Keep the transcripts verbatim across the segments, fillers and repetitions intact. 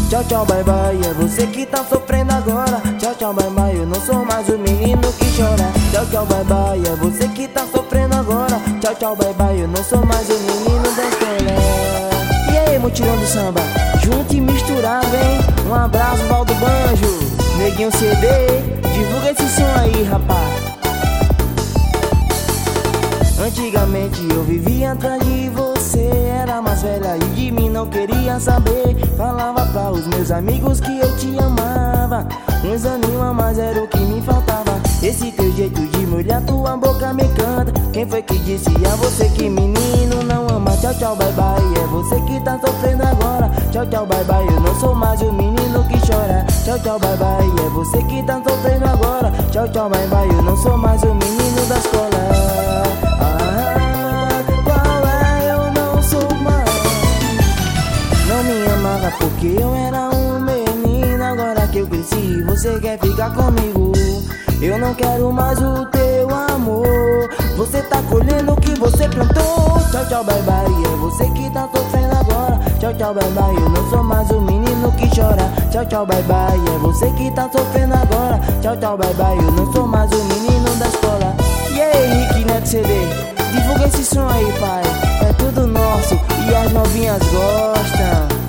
Tchau, tchau, bye, bye, é você que tá sofrendo agora. Tchau, tchau, bye, bye, eu não sou mais o menino que chora. Tchau, tchau, bye, bye, é você que tá sofrendo agora. Tchau, tchau, bye, bye, eu não sou mais o menino da escola. E aí, mutirão do samba, junto e misturado, hein? Um abraço, Valdo Banjo, Neguinho C D, divulga esse som aí, rapaz. Antigamente eu vivia atrás de você, era mais velha e de mim não queria saber. Falava pra os meus amigos que eu te amava, uns aninhos a mais era o que me faltava. Esse teu jeito de molhar tua boca me canta. Quem foi que disse a você que menino não ama? Tchau, tchau, bye, bye, é você que tá sofrendo agora. Tchau, tchau, bye, bye, eu não sou mais o menino que chora. Tchau, tchau, bye, bye, é você que tá sofrendo agora. Tchau, tchau, bye, bye, eu não sou mais o menino da escola. Porque eu era um menino, agora que eu cresci, você quer ficar comigo. Eu não quero mais o teu amor, você tá colhendo o que você plantou. Tchau, tchau, bye, bye, é você que tá sofrendo agora. Tchau, tchau, bye, bye, eu não sou mais o menino que chora. Tchau, tchau, bye, bye, é você que tá sofrendo agora. Tchau, tchau, bye, bye, eu não sou mais o menino da escola. E aí, Rick Neto C D, divulga esse som aí, pai. É tudo nosso e as novinhas gostam.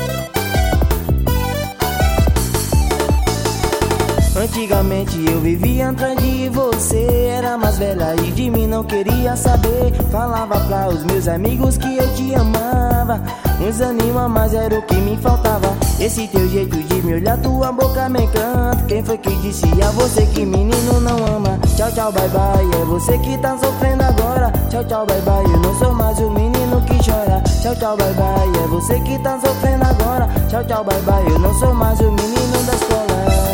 Antigamente eu vivia atrás de você, era mais velha e de mim não queria saber. Falava pra os meus amigos que eu te amava, uns aninhos a mais era o que me faltava. Esse teu jeito de me olhar, tua boca me encanta. Quem foi que disse a você que menino não ama? Tchau, tchau, bye, bye, é você que tá sofrendo agora. Tchau, tchau, bye, bye, eu não sou mais o menino que chora. Tchau, tchau, bye, bye, é você que tá sofrendo agora. Tchau, tchau, bye, bye, eu não sou mais o menino da escola.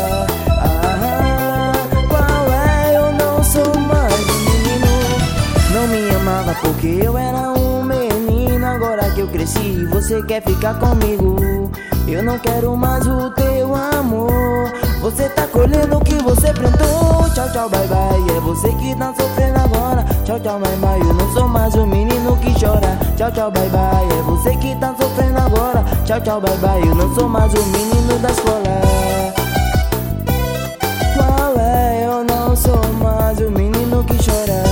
Porque eu era um menino, agora que eu cresci, você quer ficar comigo. Eu não quero mais o teu amor, você tá colhendo o que você plantou. Tchau, tchau, bye, bye, é você que tá sofrendo agora. Tchau, tchau, bye, bye, eu não sou mais o menino que chora. Tchau, tchau, bye, bye, é você que tá sofrendo agora. Tchau, tchau, bye, bye, eu não sou mais o menino da escola. Qual é? Eu não sou mais o menino que chora.